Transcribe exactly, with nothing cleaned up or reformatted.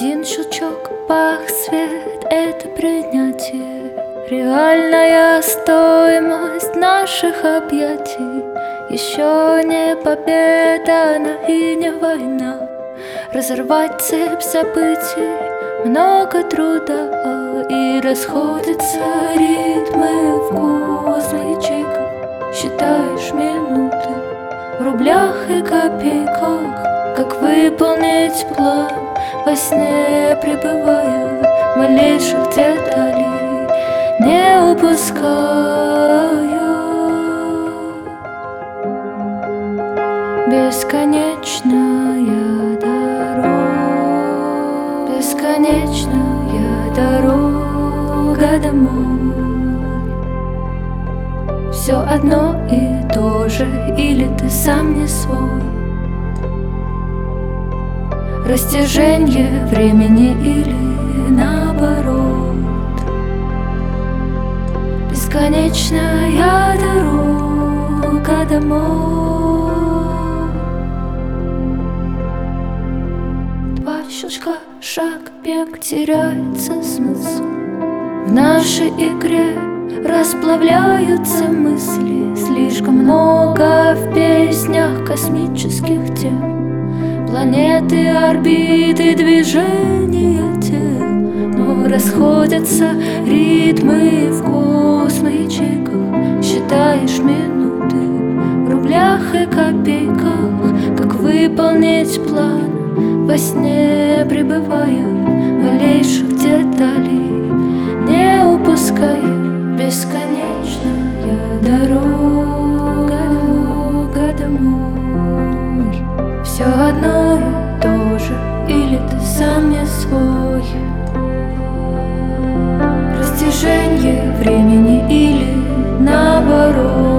Один щелчок, пах, свет — это принятие. Реальная стоимость наших объятий. Еще не победа, но и не война. Разорвать цепь событий, много труда, и расходятся ритмы вкуса и чека. Считаешь минуты в рублях и копейках, как выполнить план, во сне пребывая малейших деталей, не упуская. Бесконечная дорога, бесконечная дорога домой. Все одно и то же, или ты сам не свой. Растяжение времени или наоборот. Бесконечная дорога домой. Два щелчка, шаг, бег, теряется смысл. В нашей игре расплавляются мысли. Слишком много в песнях космических тем. Планеты, орбиты, движения тел. Но расходятся ритмы в космичках. Считаешь минуты в рублях и копейках, как выполнить план, во сне пребывая малейших деталей, не упуская. Бесконечная дорога, дорога домой. Все одно и то же, или ты сам не свой. Растяжение времени или наоборот.